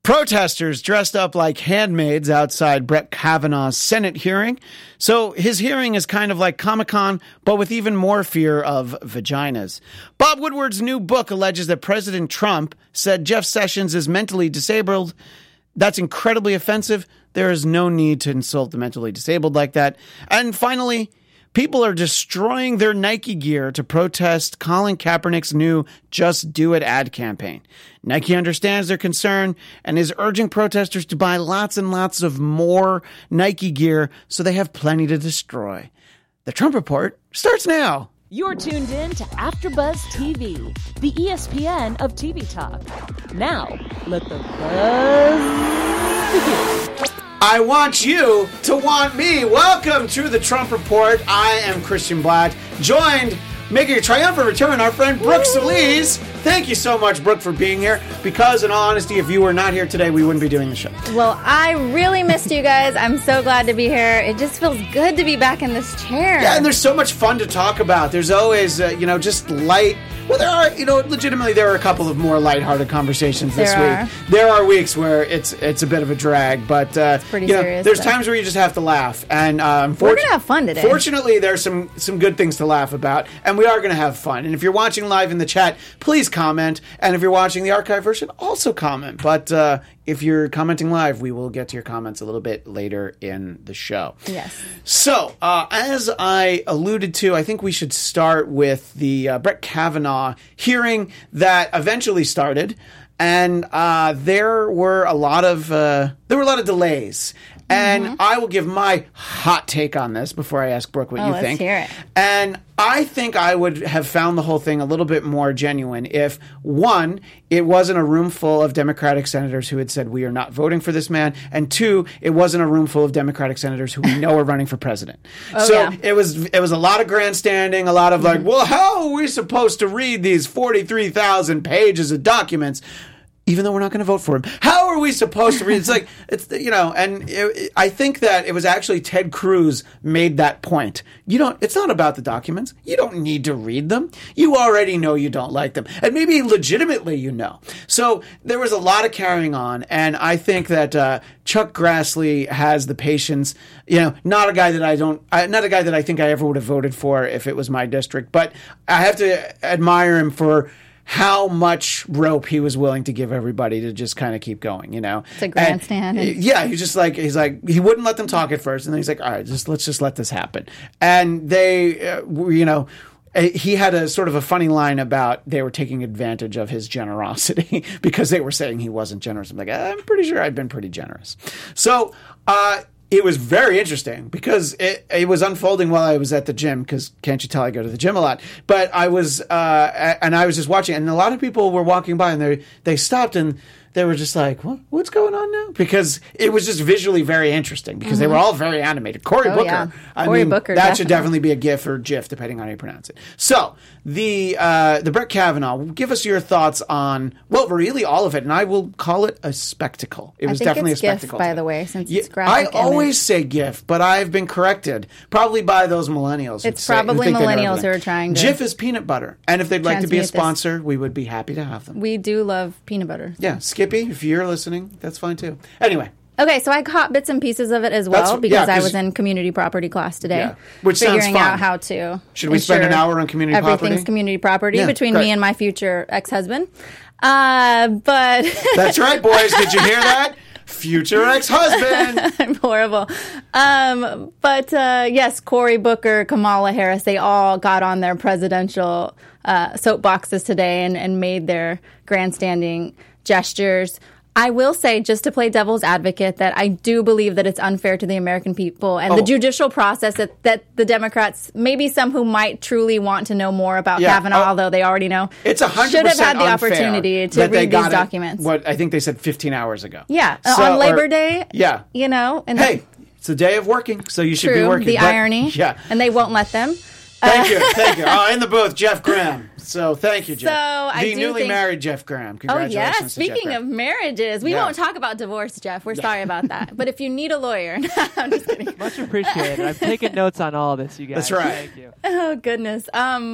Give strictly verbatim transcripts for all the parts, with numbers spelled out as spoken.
Protesters dressed up like handmaids outside Brett Kavanaugh's Senate hearing. So his hearing is kind of like Comic-Con, but with even more fear of vaginas. Bob Woodward's new book alleges that President Trump said Jeff Sessions is mentally disabled. That's incredibly offensive. There is no need to insult the mentally disabled like that. And finally, people are destroying their Nike gear to protest Colin Kaepernick's new Just Do It ad campaign. Nike understands their concern and is urging protesters to buy lots and lots of more Nike gear so they have plenty to destroy. The Trump Report starts now. You're tuned in to AfterBuzz T V, the E S P N of T V talk. Now, let the buzz begin. I want you to want me. Welcome to the Trump Report. I am Christian Blatt, joined, making a triumphant return, our friend Brooke Solis. Thank you so much, Brooke, for being here. Because, in all honesty, if you were not here today, we wouldn't be doing the show. Well, I really missed you guys. I'm so glad to be here. It just feels good to be back in this chair. Yeah, and there's so much fun to talk about. There's always, uh, you know, just light. Well, there are, you know, legitimately, there are a couple of more lighthearted conversations this there week. Are. There are weeks where it's it's a bit of a drag, but uh, it's pretty you know, serious. There's though. times where you just have to laugh, and um, we're gonna have fun today. Fortunately, there's some some good things to laugh about, and we are gonna have fun. And if you're watching live in the chat, please comment. And if you're watching the archive version, also comment. But uh, if you're commenting live, we will get to your comments a little bit later in the show. Yes. So, uh, as I alluded to, I think we should start with the uh, Brett Kavanaugh hearing that eventually started, and uh, there were a lot of uh, there were a lot of delays. And mm-hmm. I will give my hot take on this before I ask Brooke what oh, you let's think. Hear it. And I think I would have found the whole thing a little bit more genuine if, one, it wasn't a room full of Democratic senators who had said, we are not voting for this man, and two, it wasn't a room full of Democratic senators who we know are running for president. Oh, so yeah. it was it was a lot of grandstanding, a lot of like, well, how are we supposed to read these forty-three thousand pages of documents? Even though we're not going to vote for him, how are we supposed to read? It's like, it's, you know, and it, it, I think that it was actually Ted Cruz made that point. You don't, it's not about the documents. You don't need to read them. You already know you don't like them. And maybe legitimately you know. So there was a lot of carrying on. And I think that uh, Chuck Grassley has the patience, you know, not a guy that I don't, I, not a guy that I think I ever would have voted for if it was my district. But I have to admire him for how much rope he was willing to give everybody to just kind of keep going, you know? It's a grandstand. And, yeah, he's just like, he's like, he wouldn't let them talk at first. And then he's like, all right, just let's just let this happen. And they, uh, you know, he had a sort of a funny line about they were taking advantage of his generosity because they were saying he wasn't generous. I'm like, I'm pretty sure I've been pretty generous. So, uh, it was very interesting because it, it was unfolding while I was at the gym because can't you tell I go to the gym a lot? But I was, uh, and I was just watching, and a lot of people were walking by and they they stopped and they were just like, what, what's going on now? Because it was just visually very interesting because mm-hmm. they were all very animated. Cory oh, Booker. Yeah. I Cory mean, Booker, that definitely. should definitely be a GIF or GIF, depending on how you pronounce it. So, the uh, the Brett Kavanaugh, give us your thoughts on, well, really all of it, and I will call it a spectacle. It was I think definitely it's a spectacle. GIF, by the way, since yeah, it's graphic I always image. say GIF, but I've been corrected, probably by those millennials. It's say, probably who think they know millennials who everything. are trying to GIF is peanut butter, and if they'd like to be a transmute this. sponsor, we would be happy to have them. We do love peanut butter. Yeah, Skippy, if you're listening, that's fine too. Anyway. Okay, so I caught bits and pieces of it as well That's- because yeah, I 'cause- was in community property class today. Yeah, which sounds figuring fun. out how to Should we spend an ensure hour on community everything's property? community property Yeah, between great. me and my future ex-husband. Uh, but That's right, boys. Did you hear that? Future ex-husband. I'm horrible. Um, but uh, yes, Cory Booker, Kamala Harris, they all got on their presidential uh, soapboxes today and, and made their grandstanding gestures. I will say, just to play devil's advocate, that I do believe that it's unfair to the American people and Oh. the judicial process that, that the Democrats, maybe some who might truly want to know more about Yeah. Kavanaugh, Oh. although they already know, It's one hundred should percent have had the unfair opportunity to that they read got these it, documents. What I think they said fifteen hours ago. Yeah, uh, So- on Labor or- Day. Yeah. You know. And Hey, it's a day of working, so you should true, be working. the but- irony. Yeah. And they won't let them. Thank you, thank you. Oh, in the booth, Jeff Graham. So thank you, Jeff. So, I the do newly think- married Jeff Graham. Oh, Congratulations yeah. to Jeff Speaking Graham. of marriages, we Yeah. won't talk about divorce, Jeff. We're sorry about that. But if you need a lawyer, I'm just kidding. Much appreciated. I've taken notes on all of this, you guys. That's right. Thank you. Oh, goodness. Um,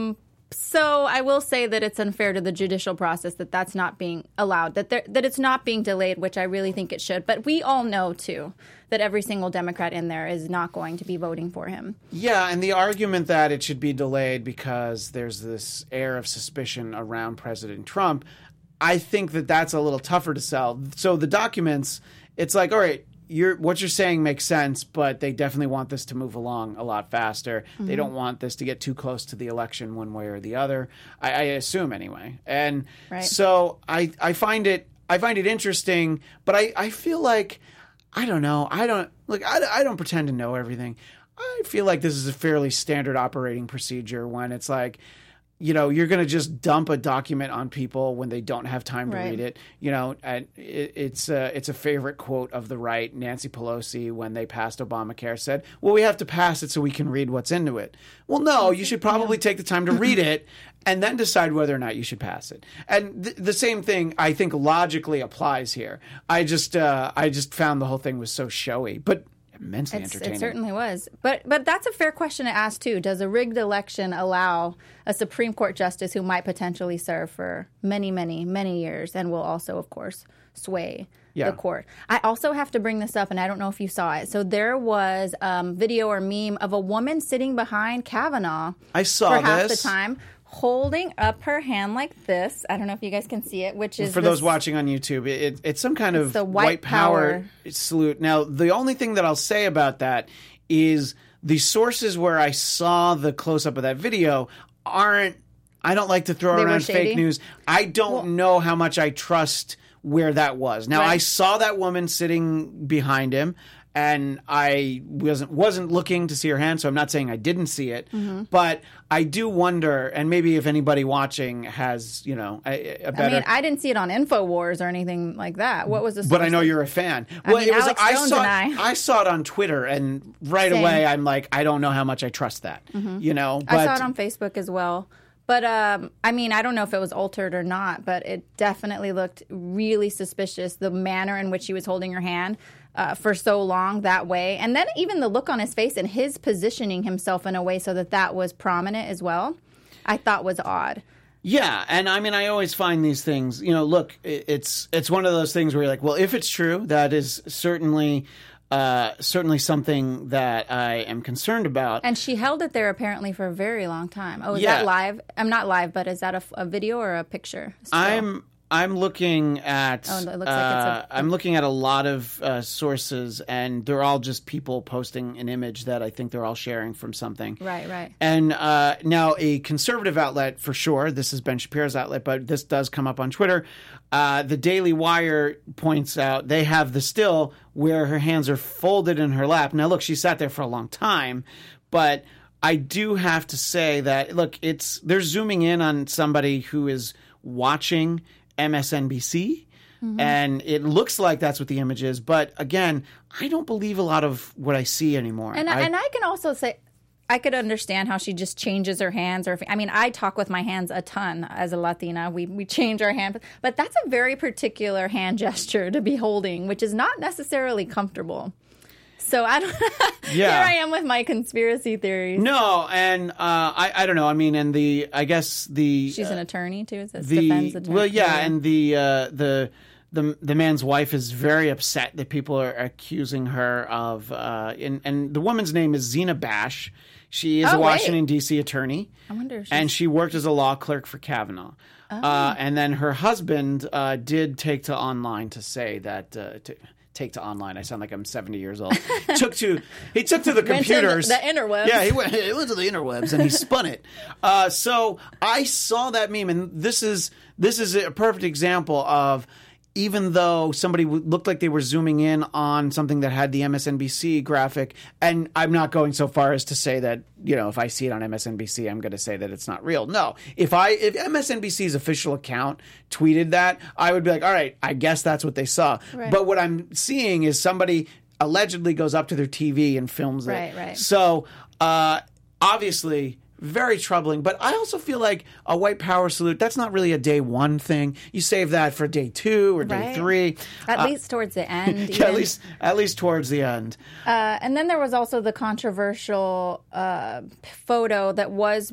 So I will say that it's unfair to the judicial process that that's not being allowed, that there, that it's not being delayed, which I really think it should. But we all know, too, that every single Democrat in there is not going to be voting for him. Yeah, and the argument that it should be delayed because there's this air of suspicion around President Trump, I think that that's a little tougher to sell. So the documents, it's like, all right, You're, what you're saying makes sense, but they definitely want this to move along a lot faster. Mm-hmm. They don't want this to get too close to the election one way or the other. I, I assume anyway. And right. so I, I find it I find it interesting, but I, I feel like I don't know. I don't look. I, I don't pretend to know everything. I feel like this is a fairly standard operating procedure when it's like, you know, you're going to just dump a document on people when they don't have time to right. read it. You know, and it, it's a, it's a favorite quote of the right. Nancy Pelosi, when they passed Obamacare, said, well, we have to pass it so we can read what's into it. Well, no, you should probably take the time to read it and then decide whether or not you should pass it. And th- the same thing, I think, logically applies here. I just, uh, I just found the whole thing was so showy. But immensely It's, entertaining. it certainly was. But but that's a fair question to ask, too. Does a rigged election allow a Supreme Court justice who might potentially serve for many, many, many years and will also, of course, sway yeah. the court? I also have to bring this up, and I don't know if you saw it. So there was um, video or meme of a woman sitting behind Kavanaugh I saw for half this. the time, holding up her hand like this. I don't know if you guys can see it, which is for this, those watching on YouTube, it, it's some kind of the white, white power, power salute. Now, the only thing that I'll say about that is the sources where I saw the close up of that video aren't. I don't like to throw They were around shady? fake news. I don't Well- know how much I trust where that was. Now, Right. I saw that woman sitting behind him. And I wasn't wasn't looking to see her hand, so I'm not saying I didn't see it. Mm-hmm. But I do wonder, and maybe if anybody watching has, you know, a, a better. I mean, I didn't see it on InfoWars or anything like that. What was the But I source know of- you're a fan. I mean, Alex I Jones saw and I- I saw it on Twitter, and right Same. away I'm like, I don't know how much I trust that. You know, but I saw it on Facebook as well. But, um, I mean, I don't know if it was altered or not, but it definitely looked really suspicious, the manner in which he was holding her hand uh, for so long that way. And then even the look on his face and his positioning himself in a way so that that was prominent as well, I thought was odd. Yeah, and I mean, I always find these things. You know, look, it- it's it's one of those things where you're like, well, if it's true, that is certainly. Uh, certainly something that I am concerned about. And she held it there apparently for a very long time. Oh, is Yeah. that live? I'm not live, but is that a, a video or a picture? still? I'm I'm looking at. Oh, it looks like it's uh, a- I'm looking at a lot of uh, sources, and they're all just people posting an image that I think they're all sharing from something. Right, right. And uh, now a conservative outlet, for sure, this is Ben Shapiro's outlet, but this does come up on Twitter. Uh, the Daily Wire points out they have the still where her hands are folded in her lap. Now, look, she sat there for a long time, but I do have to say that, look, it's they're zooming in on somebody who is watching M S N B C. Mm-hmm. And it looks like that's what the image is. But again, I don't believe a lot of what I see anymore. And I, and I can also say, I could understand how she just changes her hands. Or if, I mean, I talk with my hands a ton as a Latina. We we change our hands, but that's a very particular hand gesture to be holding, which is not necessarily comfortable. So I don't. Yeah. Here I am with my conspiracy theories. No, and uh, I I don't know. I mean, and the I guess the She's uh, an attorney too. Is this the defense attorney? well, yeah, and the uh, the. The, the man's wife is very upset that people are accusing her of, uh, and, and the woman's name is Zena Bash. She is Oh, a Washington, wait. D C attorney. I wonder if And she's- she worked as a law clerk for Kavanaugh. Oh. Uh, and then her husband uh, did take to online to say that. Uh, to, Take to online. I sound like I'm seventy years old. took to he took to the Went to the- computers, the interwebs. Yeah, he went, he went to the interwebs and he spun it. Uh, so I saw that meme, and this is this is a perfect example of. Even though somebody w- looked like they were zooming in on something that had the M S N B C graphic, and I'm not going so far as to say that, you know, if I see it on M S N B C, I'm going to say that it's not real. No. If I if M S N B C's official account tweeted that, I would be like, all right, I guess that's what they saw. Right. But what I'm seeing is somebody allegedly goes up to their T V and films it. Right, right. So, uh, obviously... very troubling, but I also feel like a white power salute, that's not really a day one thing. You save that for day two or day Right. three. At Uh, least towards the end. yeah, at even. least at least towards the end. Uh, and then there was also the controversial uh, photo that was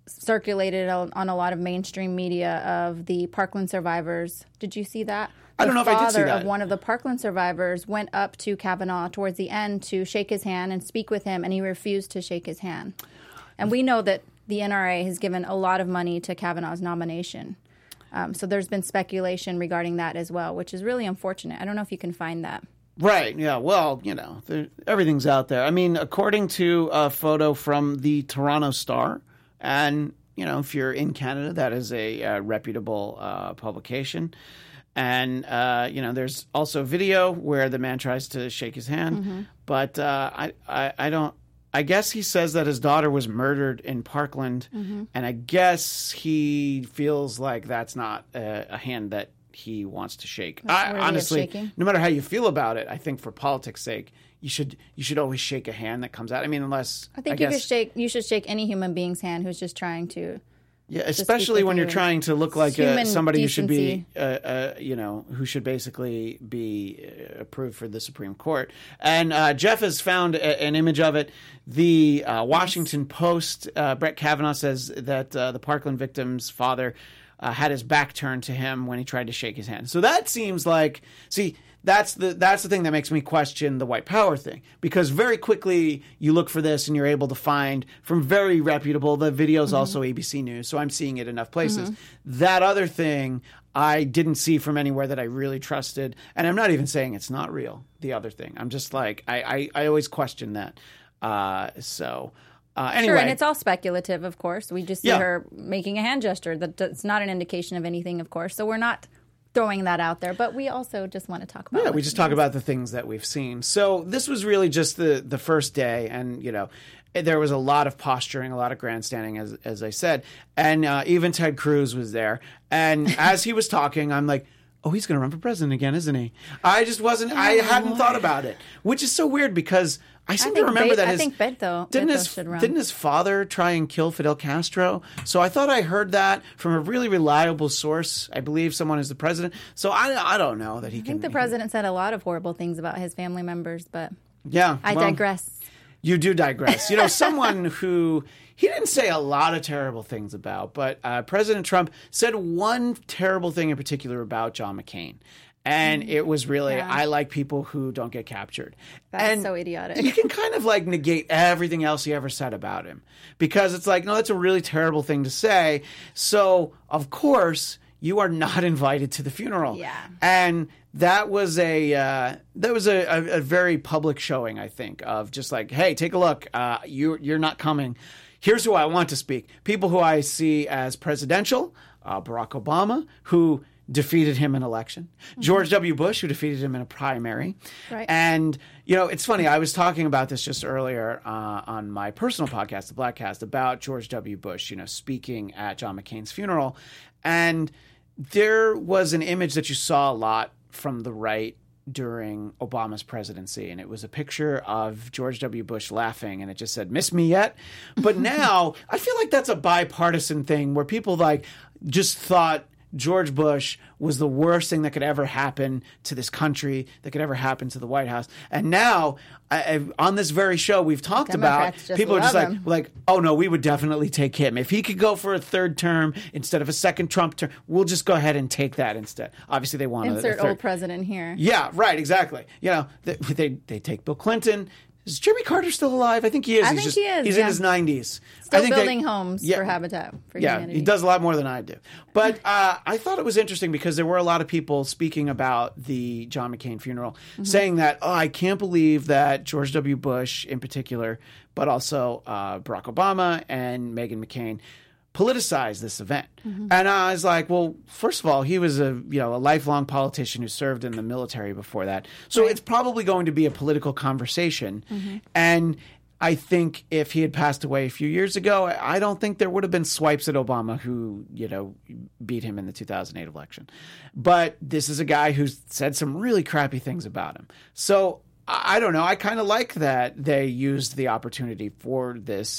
circulated on, on a lot of mainstream media of the Parkland survivors. Did you see that? I don't know if I did see The that. father of one of the Parkland survivors went up to Kavanaugh towards the end to shake his hand and speak with him, and he refused to shake his hand. And we know that the N R A has given a lot of money to Kavanaugh's nomination. Um, so there's been speculation regarding that as well, which is really unfortunate. I don't know if you can find that. Right. Yeah. Well, you know, there, everything's out there. I mean, according to a photo from the Toronto Star, and, you know, if you're in Canada, that is a uh, reputable uh, publication. And, uh, you know, there's also video where the man tries to shake his hand. Mm-hmm. But uh, I, I, I don't. I guess he says that his daughter was murdered in Parkland, mm-hmm. and I guess he feels like that's not a, a hand that he wants to shake. I, honestly, no matter how you feel about it, I think for politics' sake, you should you should always shake a hand that comes out. I mean, unless I think I you guess, should shake you should shake any human being's hand who's just trying to. Yeah, especially when you're trying to look like a, somebody decency. who should be, uh, uh, you know, who should basically be approved for the Supreme Court. And uh, Jeff has found a, an image of it. The uh, Washington Post, uh, Brett Kavanaugh says that uh, the Parkland victim's father uh, had his back turned to him when he tried to shake his hand. So that seems like, see, that's the that's the thing that makes me question the white power thing, because very quickly you look for this and you're able to find from very reputable, the video's mm-hmm. also A B C News, so I'm seeing it enough places. Mm-hmm. That other thing I didn't see from anywhere that I really trusted, and I'm not even saying it's not real, the other thing. I'm just like, I, I, I always question that. Uh, so... Uh, anyway. Sure, and it's all speculative, of course. We just see yeah. her making a hand gesture. That's not an indication of anything, of course. So we're not throwing that out there, but we also just want to talk about. Yeah, we just talk about the things that we've seen. So this was really just the the first day, and you know, there was a lot of posturing, a lot of grandstanding, as as I said, and uh, even Ted Cruz was there. And as he was talking, I'm like, oh, he's going to run for president again, isn't he? I just wasn't. I hadn't thought about it, which is so weird because I seem I to remember Be- that I his think Beto, didn't Beto his should run. didn't his father try and kill Fidel Castro? So I thought I heard that from a really reliable source. I believe someone is the president. So I I don't know that he I can. think the president said a lot of horrible things about his family members, but yeah, I well, digress. You do digress. You know, someone who he didn't say a lot of terrible things about, but uh, President Trump said one terrible thing in particular about John McCain. And it was really, Yeah. I like people who don't get captured. That's and so idiotic. You can kind of like negate everything else he ever said about him. Because it's like, no, that's a really terrible thing to say. So, of course, you are not invited to the funeral. Yeah. And that was a uh, that was a, a, a very public showing, I think, of just like, hey, take a look. Uh, you, you're not coming. Here's who I want to speak. People who I see as presidential, uh, Barack Obama, who defeated him in election. Mm-hmm. George W. Bush, who defeated him in a primary. Right. And, you know, it's funny. I was talking about this just earlier uh, on my personal podcast, The Blackcast, about George W. Bush, you know, speaking at John McCain's funeral. And there was an image that you saw a lot from the right during Obama's presidency, and it was a picture of George W. Bush laughing, and it just said, "Miss me yet?" But now I feel like that's a bipartisan thing where people like just thought George Bush was the worst thing that could ever happen to this country, that could ever happen to the White House. And now, I, I, on this very show, we've talked about Democrats just people are just like, love him. like, oh no, we would definitely take him if he could go for a third term instead of a second Trump term. We'll just go ahead and take that instead. Obviously, they want Insert a, a third. old president here. Yeah, right, exactly. You know, they they, they take Bill Clinton. Is Jimmy Carter still alive? I think he is. I he's think just, he is, He's yeah. in his nineties. Still I think building they, homes yeah, for Habitat for yeah, Humanity. he does a lot more than I do. But uh, I thought it was interesting because there were a lot of people speaking about the John McCain funeral, mm-hmm. saying that, oh, I can't believe that George W. Bush in particular, but also uh, Barack Obama and Meghan McCain politicized this event. Mm-hmm. And I was like, well, first of all, he was a you know a lifelong politician who served in the military before that. So right. It's probably going to be a political conversation. Mm-hmm. And I think if he had passed away a few years ago, I don't think there would have been swipes at Obama who, you know, beat him in the two thousand eight election. But this is a guy who's said some really crappy things about him. So I don't know. I kind of like that they used the opportunity for this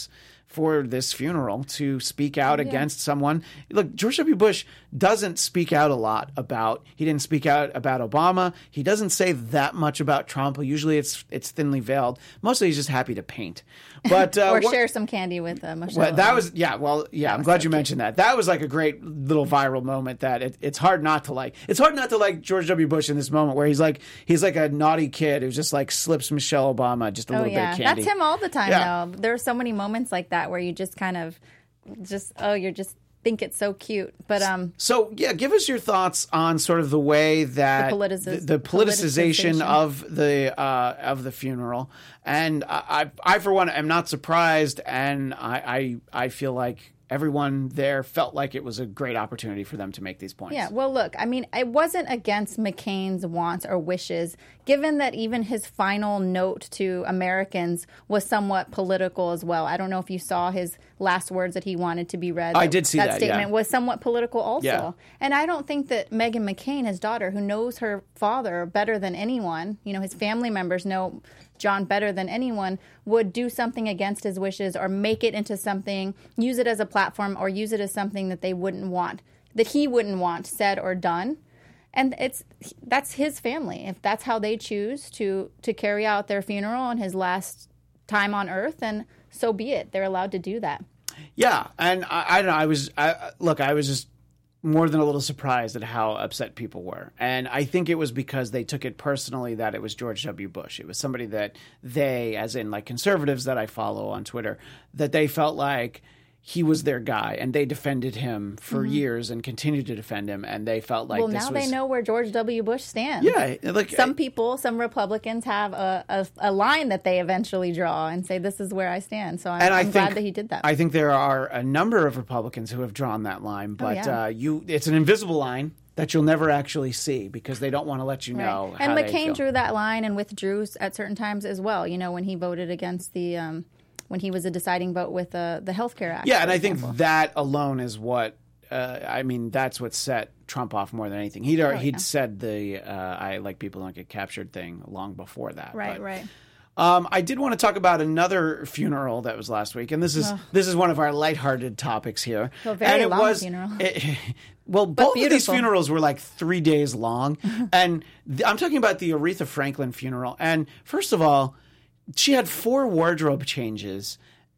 for this funeral to speak out yeah. against someone. Look, George W. Bush doesn't speak out a lot about, he didn't speak out about Obama. He doesn't say that much about Trump. Usually it's it's thinly veiled. Mostly he's just happy to paint. But uh, Or what, share some candy with uh, Michelle. Well, that was, yeah, well, yeah, that I'm glad so you cute. mentioned that. That was like a great little viral moment that it, it's hard not to like. It's hard not to like George W. Bush in this moment where he's like, he's like a naughty kid who just like slips Michelle Obama just a oh, little yeah. bit of candy. That's him all the time, yeah. though. There are so many moments like that where you just kind of just, oh, you're just think it's so cute. But um, so yeah, give us your thoughts on sort of the way that the, politicis- the, the politicization, politicization of the uh, of the funeral. And I, I, I for one, am not surprised, and I, I, I feel like everyone there felt like it was a great opportunity for them to make these points. Yeah, well, look, I mean, it wasn't against McCain's wants or wishes, given that even his final note to Americans was somewhat political as well. I don't know if you saw his last words that he wanted to be read. I that, did see that. that, statement yeah. was somewhat political also. Yeah. And I don't think that Meghan McCain, his daughter, who knows her father better than anyone, you know, his family members know John better than anyone, would do something against his wishes or make it into something, use it as a platform or use it as something that they wouldn't want, that he wouldn't want said or done. And it's that's his family. If that's how they choose to to carry out their funeral on his last time on earth, then so be it. They're allowed to do that. Yeah, and I, I don't know. I was I, look. I was just more than a little surprised at how upset people were. And I think it was because they took it personally that it was George W. Bush. It was somebody that they, as in like conservatives that I follow on Twitter, that they felt like he was their guy, and they defended him for mm-hmm. years and continued to defend him, and they felt like well, this now was... they know where George W. Bush stands. Yeah, like some people, some Republicans have a, a, a line that they eventually draw and say, "This is where I stand." So I'm, and I I'm think, glad that he did that. I think there are a number of Republicans who have drawn that line, but oh, yeah. uh, you, it's an invisible line that you'll never actually see because they don't want to let you know. Right. How and they McCain feel. drew that line and withdrew at certain times as well. You know, when he voted against the. Um, when he was a deciding vote with uh, the Health Care Act. Yeah, and I example. think that alone is what, uh, I mean, that's what set Trump off more than anything. He'd, oh, he'd yeah. said the uh, I like people don't get captured thing long before that. Right, but, right. Um, I did want to talk about another funeral that was last week, and this is Ugh. this is one of our lighthearted topics here. A very and it long was, funeral. It, well, both beautiful. of these funerals were like three days long, and th- I'm talking about the Aretha Franklin funeral. And first of all, she had four wardrobe changes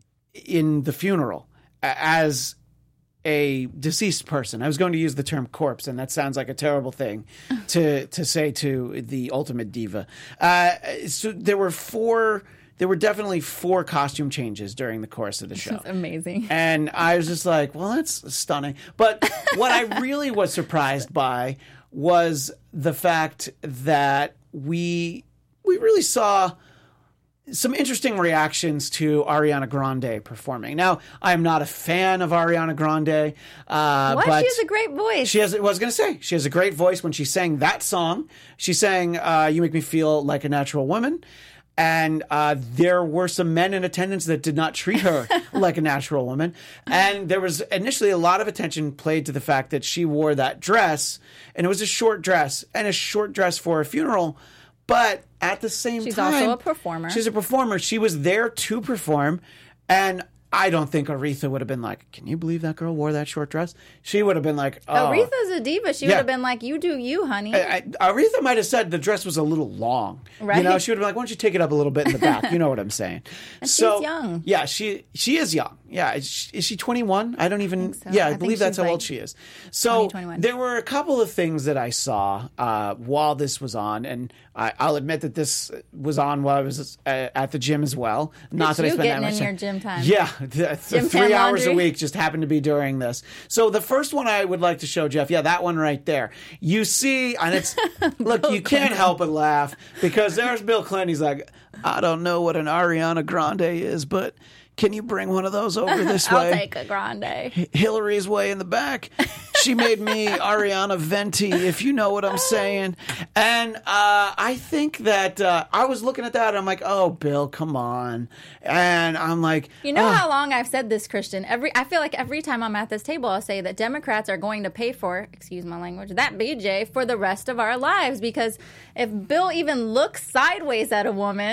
in the funeral as a deceased person. I was going to use the term corpse, and that sounds like a terrible thing to to say to the ultimate diva. Uh, so there were four. There were definitely four costume changes during the course of the show. That's amazing. And I was just like, well, that's stunning. But what I really was surprised by was the fact that we we really saw some interesting reactions to Ariana Grande performing. Now, I'm not a fan of Ariana Grande. Uh, what? But she has a great voice. She has. I was going to say she has a great voice. When she sang that song, she sang uh, "You Make Me Feel Like a Natural Woman," and uh, there were some men in attendance that did not treat her like a natural woman. And there was initially a lot of attention played to the fact that she wore that dress, and it was a short dress, and a short dress for a funeral. But at the same She's time, also a performer. She's a performer. She was there to perform, and I don't think Aretha would have been like, "Can you believe that girl wore that short dress?" She would have been like, "Oh." Aretha's a diva. She Yeah. would have been like, "You do you, honey." I, I, Aretha might have said the dress was a little long. Right. You know, she would have been like, "Why don't you take it up a little bit in the back?" You know what I'm saying? And so, she's young. Yeah, she she is young. Yeah, is she, is she twenty-one? I don't even. I think so. Yeah, I, I think believe that's she's how old like she is. So twenty, twenty-one. there were a couple of things that I saw uh, while this was on, and I, I'll admit that this was on while I was uh, at the gym as well. Not that I you spent getting that much in time. your gym time. Yeah, th- Gym three tan hours a laundry. week just happened to be during this. So the first one I would like to show Jeff, yeah, that one right there. You see, and it's look, you can't help but laugh because there's Bill Clinton. He's like, I don't know what an Ariana Grande is, but can you bring one of those over this I'll way? take a grande. Hillary's way in the back. She made me Ariana Venti, if you know what I'm saying. And uh, I think that uh, I was looking at that and I'm like, oh, Bill, come on. And I'm like, You know oh. how long I've said this, Christian? Every I feel like every time I'm at this table, I'll say that Democrats are going to pay for, excuse my language, that B J for the rest of our lives. Because if Bill even looks sideways at a woman,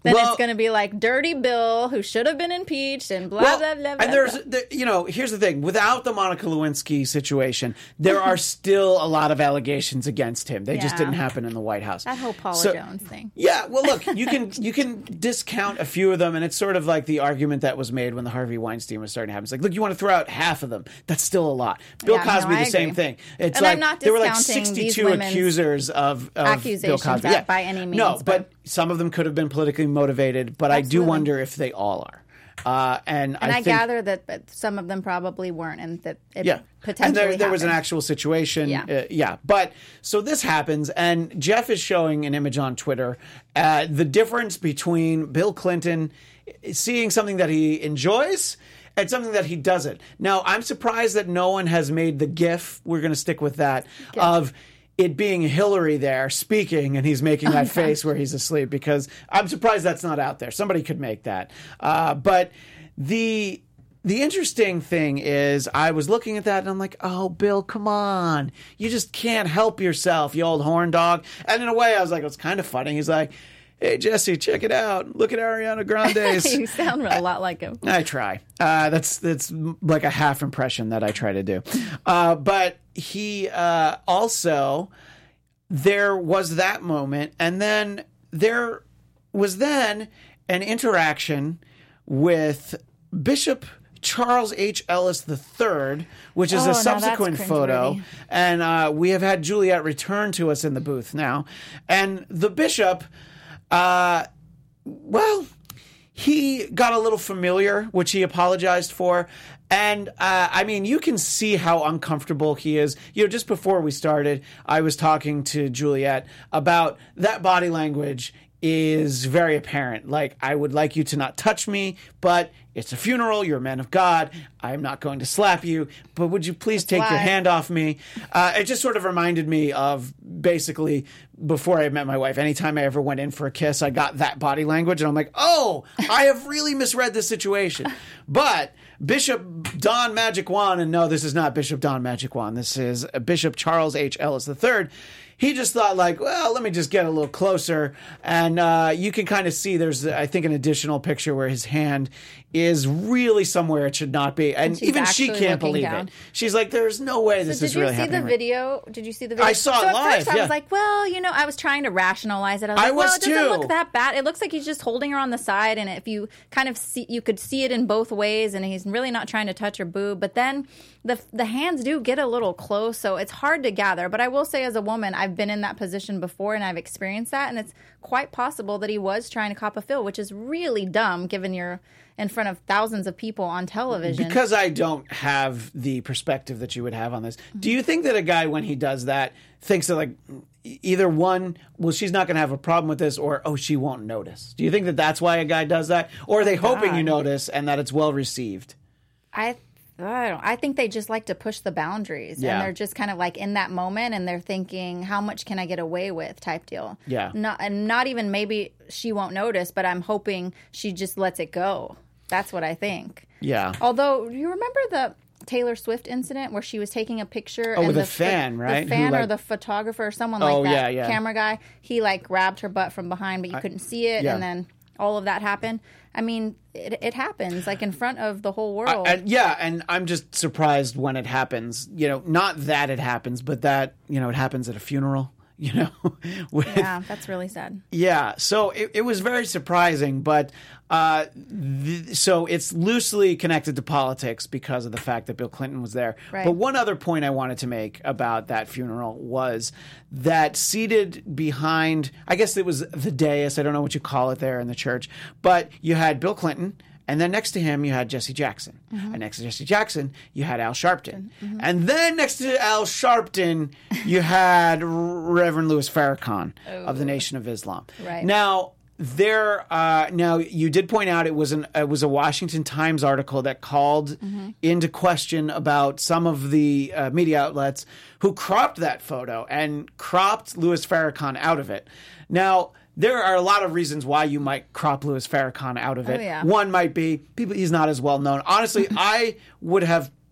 then Well- it's going to be like Dirty Bill, who should have been impeached, and blah, Well, blah, blah, blah. and there's, blah. the, you know, here's the thing. Without the Monica Lewinsky situation, there are still a lot of allegations against him. They just Yeah. didn't happen in the White House. That whole Paula So- Jones thing. Yeah, well, look, you can you can discount a few of them, and it's sort of like the argument that was made when the Harvey Weinstein was starting to happen. It's like, look, you want to throw out half of them. That's still a lot. Bill Yeah, no, Cosby, I the same agree. thing. It's And like I'm not there were like discounting these sixty-two women's accusers of, of Bill accusations Cosby. at- by any means, No, but- but some of them could have been politically motivated, but I do Absolutely. wonder if they all are. Uh, and And I, I, think, gather that that some of them probably weren't, and that it yeah. potentially And there, there was an happened. actual situation. Yeah. Uh, yeah. But so this happens, and Jeff is showing an image on Twitter. Uh, the difference between Bill Clinton seeing something that he enjoys and something that he doesn't. Now, I'm surprised that no one has made the GIF, we're going to stick with that, of it being Hillary there speaking and he's making that face where he's asleep, because I'm surprised that's not out there. Somebody could make that. Uh, but the the interesting thing is I was looking at that and I'm like, oh, Bill, come on. You just can't help yourself, you old horn dog. And in a way I was like, it's kind of funny. He's like, hey, Jesse, check it out. Look at Ariana Grande's. You sound a lot like him. I try. Uh, that's that's like a half impression that I try to do. Uh, but he uh, also, there was that moment, and then there was then an interaction with Bishop Charles H. Ellis the third, which is Oh, a now that's subsequent photo. cringeworthy. And uh, we have had Juliet return to us in the booth now. And the bishop, uh, well, he got a little familiar, which he apologized for. And, uh, I mean, you can see how uncomfortable he is. You know, just before we started, I was talking to Juliet about that body language is very apparent. Like, I would like you to not touch me, but it's a funeral. You're a man of God. I'm not going to slap you, but would you please take your why. hand off me? Uh, it just sort of reminded me of basically before I met my wife. Anytime I ever went in for a kiss, I got that body language, and I'm like, oh, I have really misread this situation. But Bishop Don Magic Wand, and no, this is not Bishop Don Magic Wand. This is Bishop Charles H. Ellis the third. He just thought like, well, let me just get a little closer. And uh, you can kind of see there's, I think, an additional picture where his hand is really somewhere it should not be. And she's even she actually can't looking believe down. it. She's like, there's no way this So is did you really see happening. the right- video? Did you see the video? I saw it so at live, First I yeah. was like, well, you know, I was trying to rationalize it. I was I like, well, was it doesn't too. look that bad. It looks like he's just holding her on the side, and if you kind of see, you could see it in both ways, and he's really not trying to touch her boob. But then the the hands do get a little close, so it's hard to gather. But I will say, as a woman, I've been in that position before, and I've experienced that, and it's quite possible that he was trying to cop a fill, which is really dumb given you're in front of thousands of people on television. Because I don't have the perspective that you would have on this, do you think that a guy, when he does that, thinks that, like, either one, well, she's not going to have a problem with this, or, oh, she won't notice? Do you think that that's why a guy does that? Or are they hoping you God. notice and that it's well received? I I don't. I think they just like to push the boundaries, Yeah. and they're just kind of like in that moment, and they're thinking, "How much can I get away with?" type deal. Yeah. Not and not even maybe she won't notice, but I'm hoping she just lets it go. That's what I think. Yeah. Although, you remember the Taylor Swift incident where she was taking a picture Oh, and with the a fan, the, right? The fan Who, or like- the photographer or someone Oh, like that, yeah, yeah. camera guy, he like grabbed her butt from behind, but you couldn't see it, yeah. and then all of that happened. I mean, it, it happens like in front of the whole world. And yeah, and I'm just surprised when it happens. You know, not that it happens, but that, you know, it happens at a funeral. You know, with, yeah, that's really sad. Yeah, so it, it was very surprising, but uh, th- so it's loosely connected to politics because of the fact that Bill Clinton was there. Right. But one other point I wanted to make about that funeral was that seated behind, I guess it was the dais, I don't know what you call it there in the church, but you had Bill Clinton. And then next to him, you had Jesse Jackson. Mm-hmm. And next to Jesse Jackson, you had Al Sharpton. Mm-hmm. And then next to Al Sharpton, you had Reverend Louis Farrakhan Oh. of the Nation of Islam. Right. Now, there. Uh, now, you did point out it was an it was a Washington Times article that called Mm-hmm. into question about some of the uh, media outlets who cropped that photo and cropped Louis Farrakhan out of it. Now, there are a lot of reasons why you might crop Louis Farrakhan out of it. Oh, yeah. One might be people he's not as well known. Honestly, I would have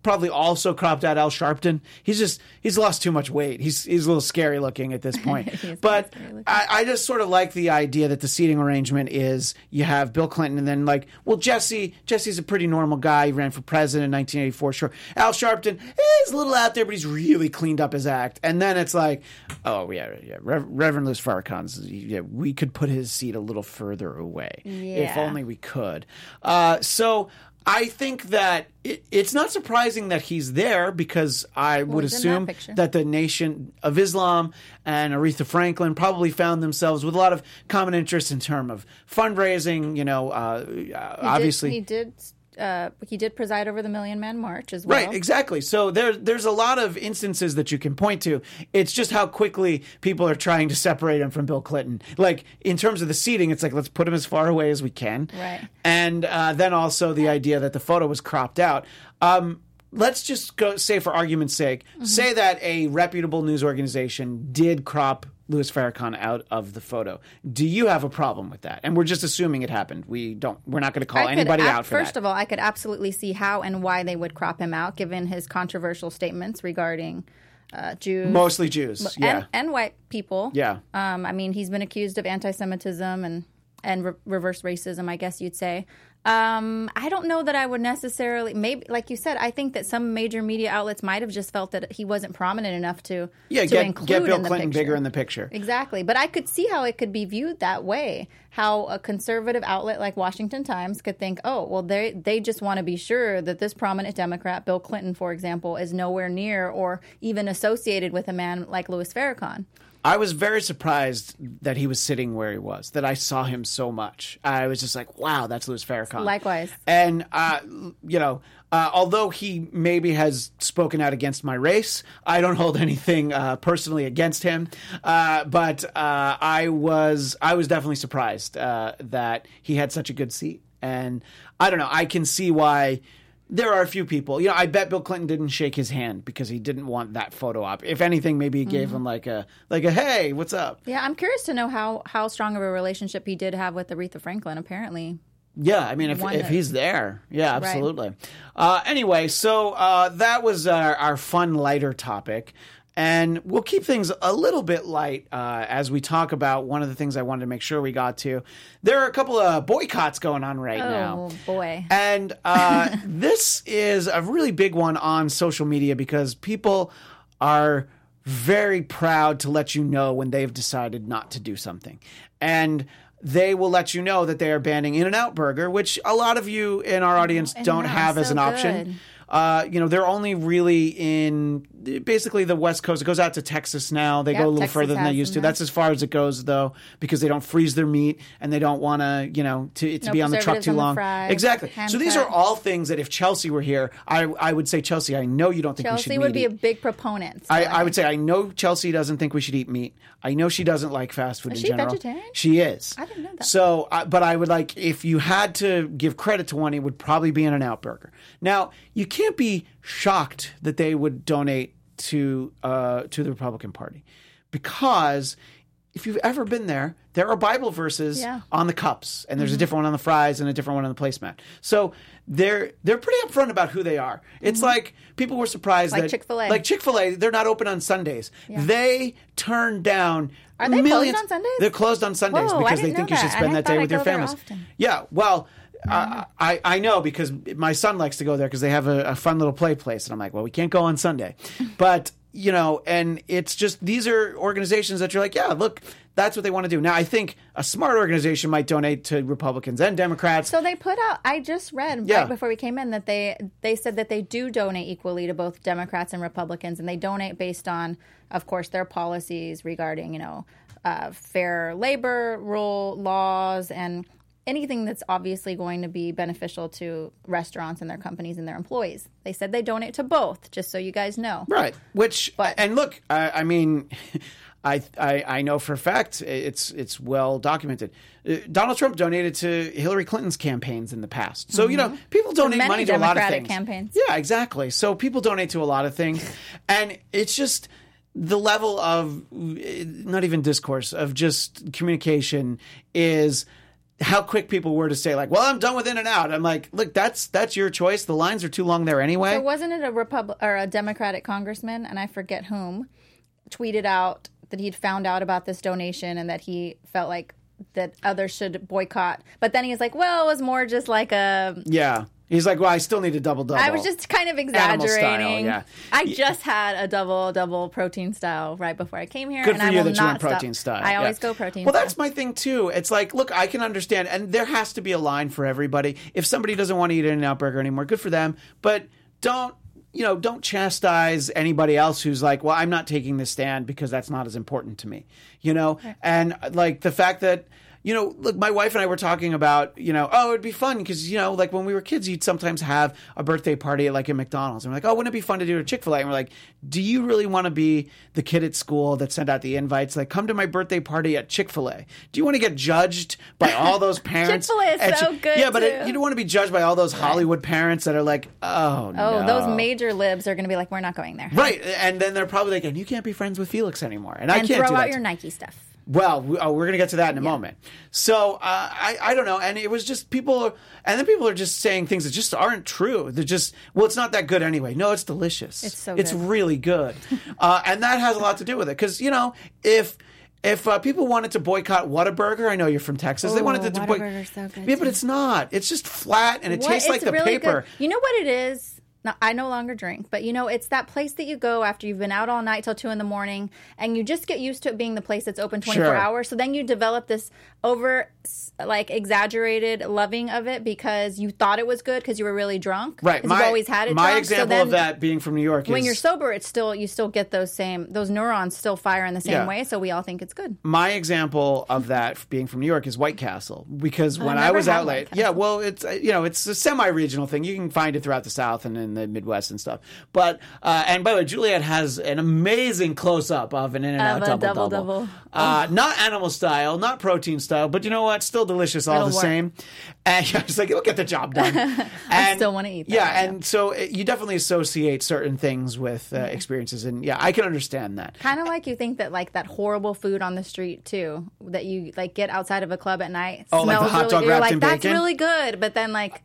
probably also cropped out Al Sharpton. He's just he's lost too much weight. He's he's a little scary looking at this point. But I, I just sort of like the idea that the seating arrangement is you have Bill Clinton and then like, well, Jesse Jesse's a pretty normal guy. He ran for president in nineteen eighty-four. Sure, Al Sharpton is a little out there, but he's really cleaned up his act. And then it's like, oh yeah, yeah, Rev- Reverend Louis Farrakhan's. Yeah, we could put his seat a little further away yeah. if only we could. Uh, so. I think that it, it's not surprising that he's there because I Well, would he's in that assume picture. that the Nation of Islam and Aretha Franklin probably found themselves with a lot of common interests in terms of fundraising. You know, uh, He obviously did, he did. Uh, he did preside over the Million Man March as well. Right, exactly. So there, there's a lot of instances that you can point to. It's just how quickly people are trying to separate him from Bill Clinton. Like, in terms of the seating, it's like, let's put him as far away as we can. Right. And uh, then also the idea that the photo was cropped out. Um, let's just go say, for argument's sake, Mm-hmm. say that a reputable news organization did crop Louis Farrakhan out of the photo. Do you have a problem with that? And we're just assuming it happened. We don't. We're not going to call I could anybody ab- out for First that. of all, I could absolutely see how and why they would crop him out, given his controversial statements regarding uh, Jews, Mostly Jews. Yeah. and, and white people. Yeah. Um, I mean, he's been accused of anti-Semitism and and re- reverse racism, I guess you'd say. Um, I don't know that I would necessarily, maybe, like you said, I think that some major media outlets might have just felt that he wasn't prominent enough to, Yeah, to get, include get Bill in the Clinton picture. bigger in the picture. Exactly. But I could see how it could be viewed that way. How a conservative outlet like Washington Times could think, oh, well, they they just want to be sure that this prominent Democrat, Bill Clinton, for example, is nowhere near or even associated with a man like Louis Farrakhan. I was very surprised that he was sitting where he was, that I saw him so much. I was just like, wow, that's Louis Farrakhan. Likewise. And, uh, you know, uh, although he maybe has spoken out against my race, I don't hold anything uh, personally against him. Uh, but uh, I was I was definitely surprised uh, that he had such a good seat. And I don't know, I can see why... There are a few people. You know, I bet Bill Clinton didn't shake his hand because he didn't want that photo op. If anything, maybe he gave him like a like a hey, what's up? Yeah, I'm curious to know how, how strong of a relationship he did have with Aretha Franklin, apparently. Yeah, I mean, if One if that- he's there, yeah, Right. absolutely. Uh, anyway, so uh, that was our, our fun, lighter topic. And we'll keep things a little bit light uh, as we talk about one of the things I wanted to make sure we got to. There are a couple of boycotts going on right now. Oh, boy. And uh, this is a really big one on social media because people are very proud to let you know when they've decided not to do something. And they will let you know that they are banning In-N-Out Burger, which a lot of you in our audience don't In-N-Out have is as so an option. good. Uh, you know, they're only really in basically the West Coast. It goes out to Texas now. They Yep, go a little Texas further than they has used to. them now. That's as far as it goes, though, because they don't freeze their meat and they don't want to, you know, to, it to No be on the truck preservatives too on the long. fries, Exactly. hand So these cut. are all things that if Chelsea were here, I I would say, Chelsea, I know you don't think we should Chelsea meat would be a eat. big proponent. I, I would say I know Chelsea doesn't think we should eat meat. I know she doesn't like fast food Is in she general. vegetarian? She is. I didn't know that. So, uh, but I would like if you had to give credit to one, it would probably be In-N-Out Burger. Now, you can't be shocked that they would donate to uh, to the Republican Party because if you've ever been there, there are Bible verses Yeah. on the cups, and there's Mm-hmm. a different one on the fries and a different one on the placemat. So they're they're pretty upfront about who they are. It's like people were surprised Mm-hmm. Like that Chick-fil-A. like Chick-fil-A, they're not open on Sundays. Yeah. They turn down. Are they closed millions. on Sundays? They're closed on Sundays Whoa, I because they didn't think know you should that. spend I that thought day I with your go there families. often. Yeah, well, uh, I I know because my son likes to go there because they have a, a fun little play place, and I'm like, well, we can't go on Sunday, but you know, and it's just these are organizations that you're like, yeah, look, that's what they want to do. Now, I think a smart organization might donate to Republicans and Democrats. So they put out. I just read Yeah. right before we came in that they they said that they do donate equally to both Democrats and Republicans, and they donate based on, of course, their policies regarding you know uh, fair labor rule laws and anything that's obviously going to be beneficial to restaurants and their companies and their employees. They said they donate to both, just so you guys know. Right. Which, But- and look, I, I mean, I, I I know for a fact it's it's well documented. Uh, Donald Trump donated to Hillary Clinton's campaigns in the past, so you know people donate many money to a lot of Democratic things. campaigns. Yeah, exactly. So people donate to a lot of things, and it's just the level of uh, not even discourse of just communication is. how quick people were to say like, well, I'm done with In-N-Out. I'm like, look, that's that's your choice. The lines are too long there anyway. So wasn't it a Repub- or a Democratic congressman, and I forget whom, tweeted out that he'd found out about this donation and that he felt like that others should boycott. But then he was like, well, it was more just like a... Yeah. He's like, well, I still need a double-double. I was just kind of Animal exaggerating. style, yeah. I just had a double-double protein style right before I came here. Good and for I you will that you not went protein stop. style. I always yeah. go protein Well, style. that's my thing, too. It's like, look, I can understand, and there has to be a line for everybody. If somebody doesn't want to eat an In-N-Out burger anymore, good for them. But don't, you know, don't chastise anybody else who's like, well, I'm not taking this stand because that's not as important to me. You know? Okay. And, like, the fact that... You know, look, my wife and I were talking about, you know, oh, it'd be fun because, you know, like when we were kids, you'd sometimes have a birthday party at like a McDonald's. And we're like, oh, wouldn't it be fun to do a Chick-fil-A? And we're like, do you really want to be the kid at school that sent out the invites? Like, come to my birthday party at Chick-fil-A. Do you want to get judged by all those parents? Chick-fil-A is at so Chi- good, Yeah, but too. it, you don't want to be judged by all those Hollywood parents that are like, oh, no. Oh, those major libs are going to be like, we're not going there. Right. And then they're probably like, and you can't be friends with Felix anymore. And, I And can't throw do out that. your Nike stuff. Well, we, oh, we're going to get to that in a moment. So, uh, I, I don't know. And it was just people, are, and then people are just saying things that just aren't true. They're just, well, it's not that good anyway. No, it's delicious. It's so It's good. really good. uh, and that has a lot to do with it. Because, you know, if... If uh, people wanted to boycott Whataburger, I know you're from Texas. they Ooh, wanted to, to boycott. Whataburger's so good, Yeah, but too. it's not. It's just flat and it What? tastes like It's the really paper. good. You know what it is? Now, I no longer drink, but you know, it's that place that you go after you've been out all night till two in the morning, and you just get used to it being the place that's open twenty-four Sure. hours. So then you develop this over, like, exaggerated loving of it because you thought it was good because you were really drunk. Right. 'Cause My, you've always had it my drunk. example so then of that being from New York when is... you're sober, it's still you still get those same those neurons still fire in the same Yeah. way. So we all think it's good. My example of that being from New York is White Castle because when I never was had out White late, Castle. yeah, well, it's uh, you know it's a semi-regional thing. You can find it throughout the South and in the Midwest and stuff. But uh, and by the way, Juliet has an amazing close-up of an In-N-Out Of a double double-double. Uh, not animal style, not protein style, but you know what? Still delicious all It'll the work. same. And I was like, it'll get the job done. And, still wanna eat that Yeah, right and so it, you definitely associate certain things with uh, experiences, and yeah, I can understand that. Kind of like you think that like that horrible food on the street too that you like get outside of a club at night. Oh, like the smells hot really dog good. You're wrapped like in that's bacon? really good, but then like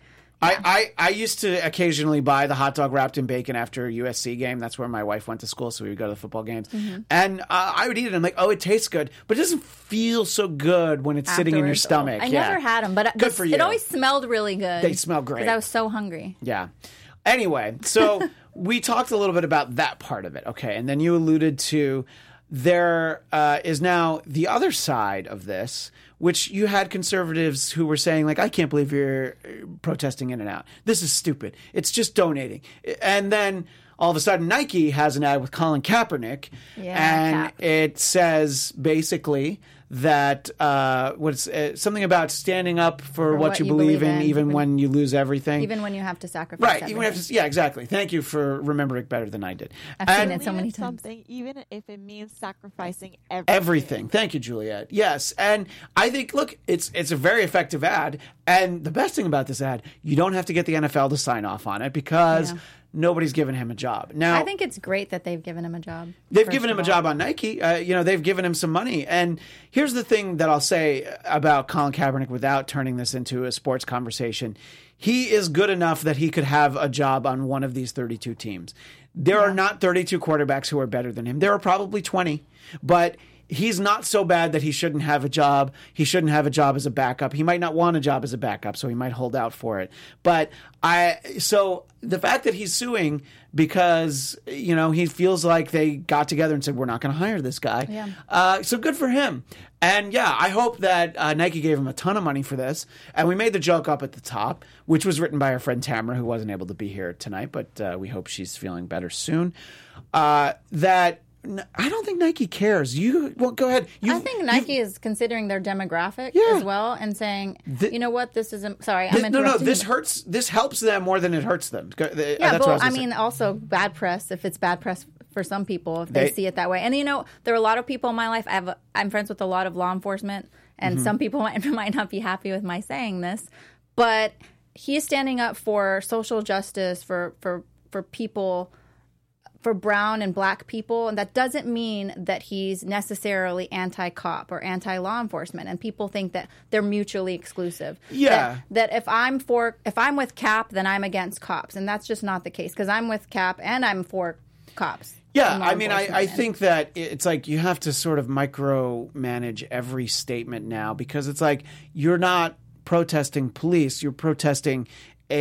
I, I, I used to occasionally buy the hot dog wrapped in bacon after a U S C game. That's where my wife went to school, so we would go to the football games. Mm-hmm. And uh, I would eat it. I'm like, oh, it tastes good, but it doesn't feel so good when it's sitting in your afterwards, though. stomach. I yeah. never had them, but Good the- for you. it always smelled really good. They smell great. because I was so hungry. Yeah. Anyway, so we talked a little bit about that part of it. Okay. And then you alluded to there uh, is now the other side of this, which you had conservatives who were saying, like, I can't believe you're uh, protesting In-N-Out. This is stupid. It's just donating. And then all of a sudden, Nike has an ad with Colin Kaepernick. Yeah, and Cap. it says basically that uh, what's uh, something about standing up for, For what, what you, you believe, believe in, in, even even- when you lose everything. Even when you have to sacrifice, Right, everything. even have to, yeah, exactly. Thank you for remembering it better than I did. I've And- seen it so many Believe in times. something, even if it means sacrificing everything. Everything. Thank you, Juliet. Yes, and I think, look, it's it's a very effective ad, and the best thing about this ad, you don't have to get the N F L to sign off on it because Yeah. nobody's given him a job. Now, I think it's great that they've given him a job. They've first given him of a all. job on Nike. Uh, you know, they've given him some money. And here's the thing that I'll say about Colin Kaepernick without turning this into a sports conversation. He is good enough that he could have a job on one of these thirty-two teams. There are not thirty-two quarterbacks who are better than him. There are probably twenty, but he's not so bad that he shouldn't have a job. He shouldn't have a job as a backup. He might not want a job as a backup, so he might hold out for it. But I, so the fact that he's suing because, you know, he feels like they got together and said, we're not going to hire this guy. Yeah. Uh, so good for him. And yeah, I hope that uh, Nike gave him a ton of money for this. And we made the joke up at the top, which was written by our friend Tamara, who wasn't able to be here tonight, but uh, we hope she's feeling better soon. Uh, that I don't think Nike cares. You well, go ahead. You, I think Nike is considering their demographic Yeah. as well and saying, Th- you know what, this isn't. Sorry, Th- I'm no, no, interrupting. this you. hurts. This helps them more than it hurts them. Go- th- Yeah, that's what well, was I gonna say. mean, also bad press if it's bad press for some people if they, They- see it that way. And you know, there are a lot of people in my life. I have, a, I'm friends with a lot of law enforcement, and Mm-hmm. some people might, might not be happy with my saying this, but he is standing up for social justice for for for people for brown and black people, and that doesn't mean that he's necessarily anti-cop or anti-law enforcement. And people think that they're mutually exclusive. Yeah. That, that if I'm for if I'm with Cap, then I'm against cops, and that's just not the case. Because I'm with Cap and I'm for cops. Yeah, I mean, I, I think that it's like you have to sort of micromanage every statement now, because it's like you're not protesting police, you're protesting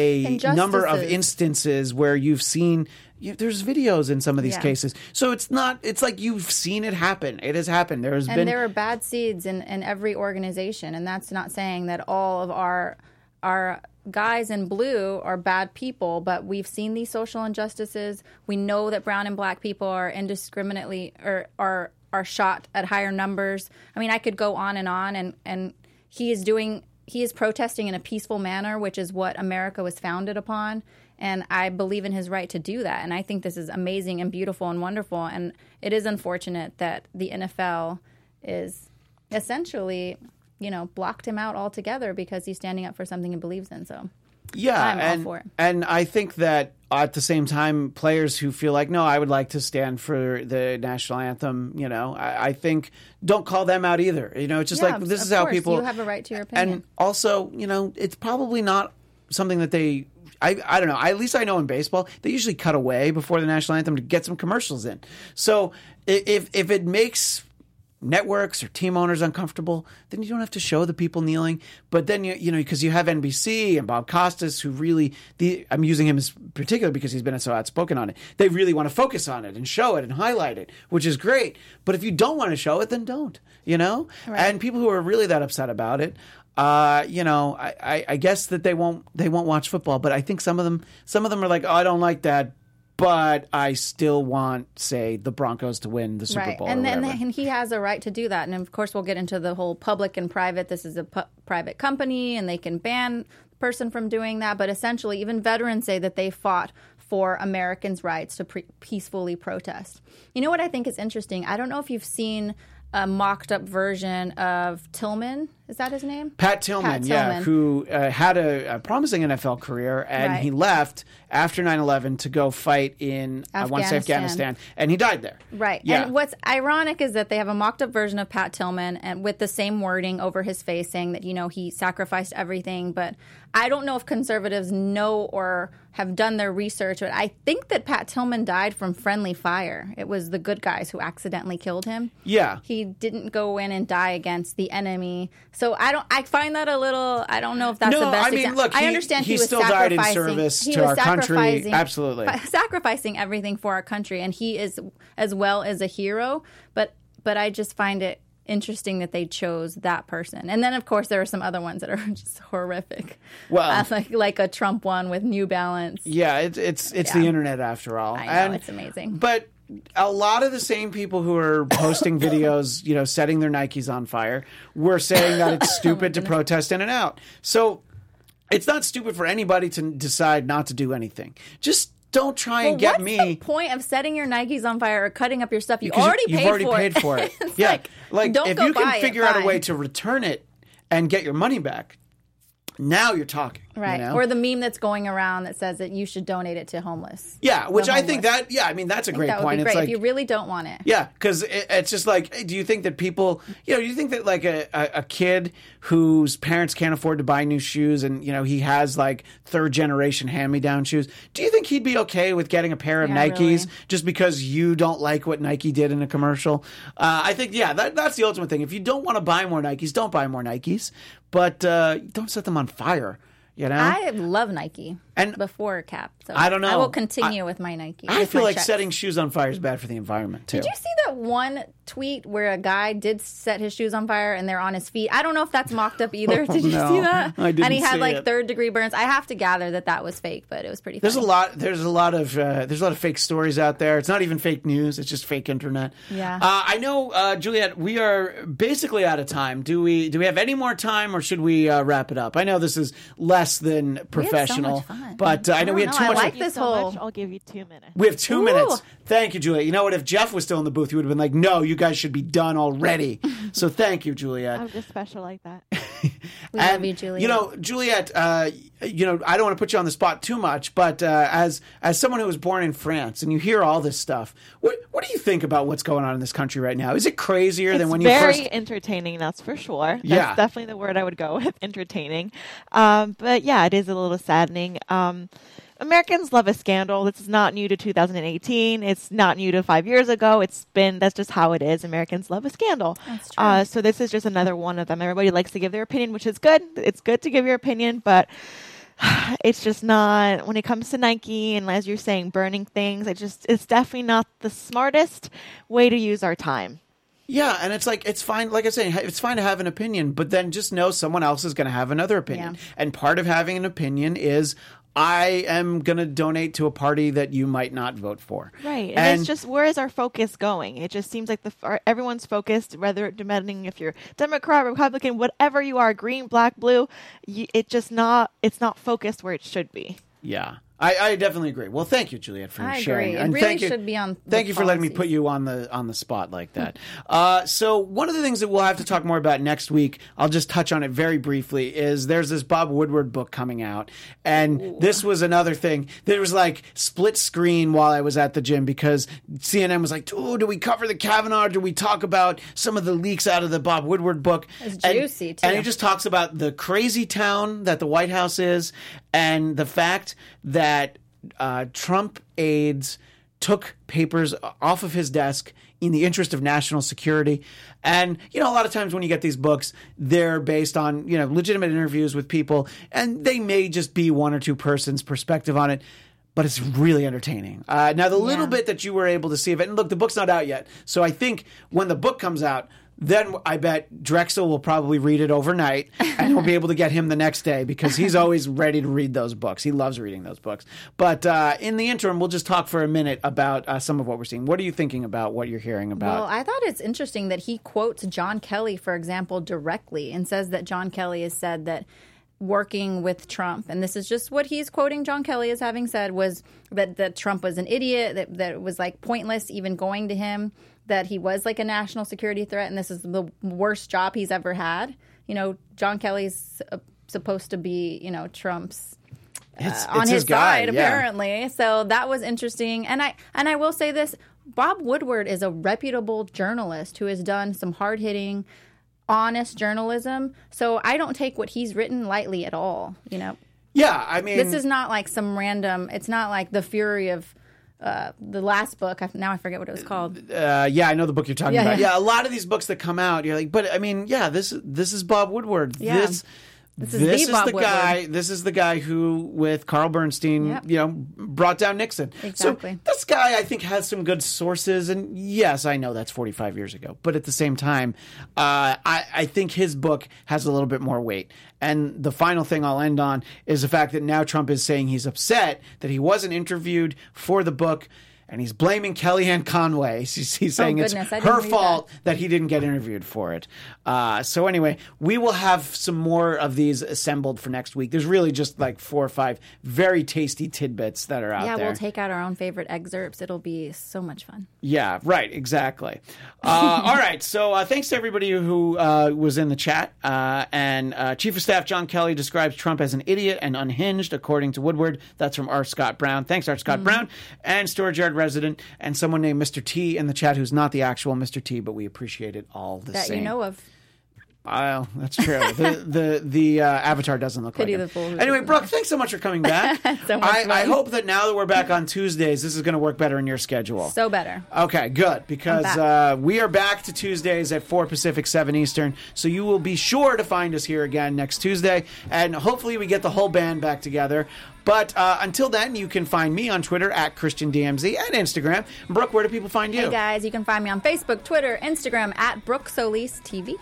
a number of instances where you've seen you, there's videos in some of these Yeah. cases. So it's not it's like you've seen it happen. It has happened. There has and been there are bad seeds in, in every organization, and that's not saying that all of our our guys in blue are bad people, but we've seen these social injustices. We know that brown and black people are indiscriminately or are are shot at higher numbers. I mean, I could go on and on, and and he is doing he is protesting in a peaceful manner, which is what America was founded upon. And I believe in his right to do that. And I think this is amazing and beautiful and wonderful. And it is unfortunate that the N F L is essentially, you know, blocked him out altogether because he's standing up for something he believes in. So yeah, I'm and, all for it. And I think that at the same time, players who feel like, no, I would like to stand for the national anthem, you know, I, I think don't call them out either. You know, it's just Yeah, like this of is how course. people. You have a right to your opinion. And also, you know, it's probably not something that they. I, I don't know. I, at least I know in baseball, they usually cut away before the national anthem to get some commercials in. So if if it makes networks or team owners uncomfortable, then you don't have to show the people kneeling. But then, you you know, because you have N B C and Bob Costas who really, the I'm using him as particular because he's been so outspoken on it. They really want to focus on it and show it and highlight it, which is great. But if you don't want to show it, then don't, you know? Right. And people who are really that upset about it, Uh, you know, I, I, I guess that they won't they won't watch football, but I think some of them some of them are like, oh, I don't like that, but I still want, say, the Broncos to win the Super right. Bowl. And or then whatever. and he has a right to do that. And of course, we'll get into the whole public and private. This is a pu- private company, and they can ban the person from doing that. But essentially, even veterans say that they fought for Americans' rights to pre- peacefully protest. You know what I think is interesting? I don't know if you've seen a mocked up version of Tillman. Is that his name? Pat Tillman, Pat yeah, Tillman. who uh, had a, a promising N F L career, and Right. he left after nine eleven to go fight in, I want to say Afghanistan. Afghanistan, and he died there. Right. Yeah. And what's ironic is that they have a mocked up version of Pat Tillman and with the same wording over his face saying that, you know, he sacrificed everything. But I don't know if conservatives know or have done their research, but I think that Pat Tillman died from friendly fire. It was the good guys who accidentally killed him. Yeah. He didn't go in and die against the enemy. So I don't I find that a little I don't know if that's No, the best I mean, example. look, I he- understand he he, was still died in sacrificing service he to was our country. sacrificing- Absolutely. sacrificing everything for our country, and he is as well as a hero. But but I just find it interesting that they chose that person. And then of course there are some other ones that are just horrific. Well- uh, like like a Trump one with New Balance. Yeah, it's it's it's Yeah. the internet after all. I know, And- it's amazing. But a lot of the same people who are posting videos, you know, setting their Nikes on fire, were saying that it's stupid to protest In and Out. So it's not stupid for anybody to decide not to do anything. Just don't try Well, and get what's me. the point of setting your Nikes on fire or cutting up your stuff? You Because already you've paid already for paid it. for it. It's yeah, like, like don't if go you can buy it, figure out a fine. way to return it and get your money back, now you're talking. Right. You know? Or the meme that's going around that says that you should donate it to homeless. yeah, which the I think homeless. that yeah, I mean that's a I think great that would point. be It's great like if you really don't want it. yeah, because it, it's just like, do you think that people, you know, do you think that like a, a, a kid whose parents can't afford to buy new shoes and, you know, he has like third generation hand me down shoes, do you think he'd be okay with getting a pair of Yeah, Nikes really. just because you don't like what Nike did in a commercial? Uh, I think, yeah, that, that's the ultimate thing. If you don't want to buy more Nikes, don't buy more Nikes, but uh, don't set them on fire. You know, I love Nike And- before Cap. So I don't know. I will continue I- with my Nike. I with feel my like checks. setting shoes on fire is bad for the environment too. Did you see that one tweet where a guy did set his shoes on fire and they're on his feet? I don't know if that's mocked up either. Did you no, see that? I didn't And he had see like it. third degree burns. I have to gather that that was fake, but it was pretty. There's a funny. lot. There's a lot of. Uh, there's a lot of fake stories out there. It's not even fake news. It's just fake internet. Yeah. Uh, I know, uh, Juliet. We are basically out of time. Do we? Do we have any more time, or should we uh, wrap it up? I know this is less than We had so professional, much fun. but uh, I know we I had don't too know, I much. like Thank you this so whole- much. I'll give you two minutes. We have two Ooh. minutes. Thank you, Juliet. You know what? If Jeff was still in the booth, he would have been like, "No, you guys should be done already." So thank you, Juliet. I'm just special like that. We and, love you, Juliet. You know, Juliet, uh, you know, I don't want to put you on the spot too much, but uh, as as someone who was born in France and you hear all this stuff, what what do you think about what's going on in this country right now? Is it crazier It's than when you very first... entertaining, that's for sure. That's Yeah. definitely the word I would go with, entertaining. Um, but yeah, it is a little saddening. Um, Americans love a scandal. This is not new to two thousand eighteen. It's not new to five years ago. It's been, that's just how it is. Americans love a scandal. That's true. Uh, so this is just another one of them. Everybody likes to give their opinion, which is good. It's good to give your opinion, but it's just not, when it comes to Nike and as you're saying, burning things, it just, it's definitely not the smartest way to use our time. Yeah, and it's like, it's fine, like I say, it's fine to have an opinion, but then just know someone else is going to have another opinion. Yeah. And part of having an opinion is, I am going to donate to a party that you might not vote for. Right. And, And it's just, where is our focus going? It just seems like the our, everyone's focused, whether depending if you're Democrat, Republican, whatever you are, green, black, blue, you, it just not, it's not focused where it should be. yeah. I, I definitely agree. Well, thank you, Juliet, for I sharing. agree. It And really thank you, should be on the Thank you for letting me policies. put you on the on the spot like that. uh, so one of the things that we'll have to talk more about next week, I'll just touch on it very briefly, is there's this Bob Woodward book coming out, and Ooh. This was another thing. There was like split screen while I was at the gym because C N N was like, "Oh, do we cover the Kavanaugh? Do we talk about some of the leaks out of the Bob Woodward book?" It's and, juicy too. And he just talks about the crazy town that the White House is, and the fact that Uh, Trump aides took papers off of his desk in the interest of national security. And, you know, a lot of times when you get these books, they're based on, you know, legitimate interviews with people, and they may just be one or two persons' perspective on it. But it's really entertaining. Uh, now, the little Yeah. bit that you were able to see of it, and look, the book's not out yet. So I think when the book comes out, then I bet Drexel will probably read it overnight, and we'll be able to get him the next day because he's always ready to read those books. He loves reading those books. But uh, in the interim, we'll just talk for a minute about uh, some of what we're seeing. What are you thinking about what you're hearing about? Well, I thought it's interesting that he quotes John Kelly, for example, directly and says that John Kelly has said that working with Trump, and this is just what he's quoting John Kelly as having said, was that, that Trump was an idiot, that, that it was like pointless even going to him, that he was like a national security threat, and this is the worst job he's ever had. You know, John Kelly's uh, supposed to be, you know, Trump's uh, It's- on it's his, his guy, side, yeah. apparently. So that was interesting. And I and I will say this, Bob Woodward is a reputable journalist who has done some hard-hitting, honest journalism. So I don't take what he's written lightly at all, you know. yeah, I mean... This is not like some random, it's not like The Fury of uh, the last book. I, now I forget what it was called. Uh, yeah, I know the book you're talking Yeah, about. yeah. Yeah, a lot of these books that come out, you're like, but I mean, yeah, this this is Bob Woodward. Yeah. This This is the is Bob the Woodward. guy. This is the guy who, with Carl Bernstein, Yep. you know, brought down Nixon. Exactly. So this guy, I think, has some good sources. And yes, I know that's forty-five years ago, but at the same time, uh, I, I think his book has a little bit more weight. And the final thing I'll end on is the fact that now Trump is saying he's upset that he wasn't interviewed for the book. And he's blaming Kellyanne Conway. He's, he's saying it's goodness, I didn't her read fault that he didn't get interviewed for it. Uh, so anyway, we will have some more of these assembled for next week. There's really just like four or five very tasty tidbits that are out Yeah, there. we'll take out our own favorite excerpts. It'll be so much fun. Yeah, right, exactly. Uh, all right, so uh, thanks to everybody who uh, was in the chat. Uh, and uh, Chief of Staff John Kelly describes Trump as an idiot and unhinged, according to Woodward. That's from R. Scott Brown. Thanks, R. Scott Mm-hmm. Brown. And Storage Yard resident and someone named Mister T in the chat who's not the actual Mister T, but we appreciate it all the That same. you know of. Well, that's true. the the the uh, avatar doesn't look Pity like the him. fool who Anyway, doesn't Brooke, thanks so much for coming back. So much I, I fun. hope that now that we're back on Tuesdays, this is going to work better in your schedule. So better. Okay, good, because I'm uh, we are back to Tuesdays at four Pacific, seven Eastern, so you will be sure to find us here again next Tuesday, and hopefully we get the whole band back together. But uh, until then, you can find me on Twitter at Christian D M Z and Instagram. Brooke, where do people find you? Hey guys, you can find me on Facebook, Twitter, Instagram at Brooke Solis T V.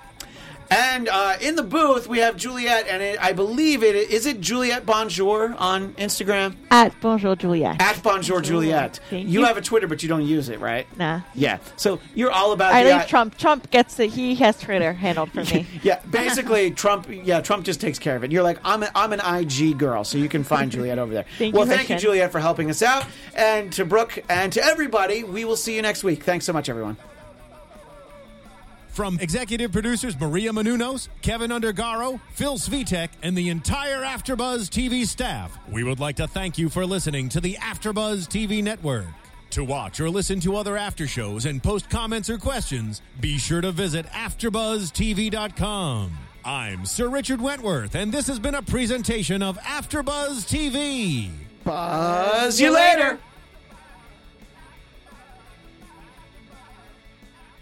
And uh, in the booth, we have Juliet, and it, I believe it is it Juliet Bonjour on Instagram? At Bonjour Juliet. At Bonjour Juliet. Thank you you. have a Twitter, but you don't use it, right? Nah. Yeah. So you're all about I the... leave Trump. Trump gets it. He has Twitter handled for me. Yeah, basically, Trump. Yeah, Trump just takes care of it. You're like, I'm an, I'm an I G girl, so you can find Juliet over there. Thank well, you, thank you, Christian. Juliet, for helping us out, and to Brooke and to everybody. We will see you next week. Thanks so much, everyone. From executive producers Maria Menounos, Kevin Undergaro, Phil Svitek, and the entire AfterBuzz T V staff, we would like to thank you for listening to the AfterBuzz T V network. To watch or listen to other after shows and post comments or questions, be sure to visit after buzz t v dot com. I'm Sir Richard Wentworth, and this has been a presentation of AfterBuzz T V. Buzz you later.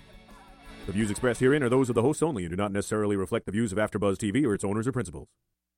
The views expressed herein are those of the hosts only and do not necessarily reflect the views of AfterBuzz T V or its owners or principals.